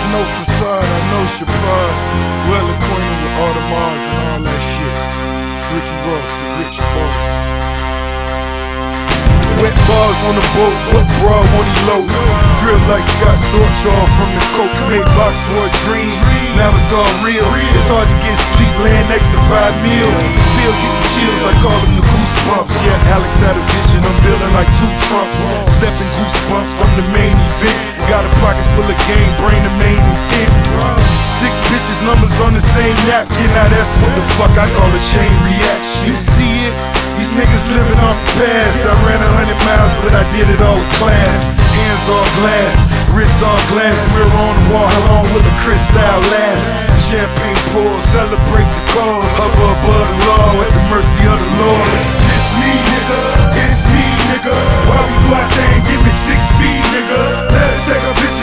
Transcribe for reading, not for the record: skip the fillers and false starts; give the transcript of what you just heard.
no facade, I know Chapard. Well acquainted with Audemars and all that shit. Slicky Ross, the rich boss. Wet bars on the boat, what bra when he low? Drip like Scott Storch off from the coke. Make box for a dream, now it's all real. It's hard to get sleep laying next to 5 mil. Still getting chills, I call them the goosebumps. Yeah, Alex had a vision, I'm building like 2 Trumps. Stepping goosebumps, I'm the main event. Got a pocket full of game, brain the main intent. 6 bitches, numbers on the same napkin. Now that's what the fuck I call a chain reaction. You see it? These niggas living off the past. I ran 100 miles, but I did it all with class. Hands all glass, wrists all glass. Mirror on the wall, how long will the crystal last? Champagne pour, celebrate the cause. Hover above the law, at the mercy of the Lord. It's me, nigga, it's me, nigga. Why we go out there and give me 6 feet, nigga? Let her take a bitch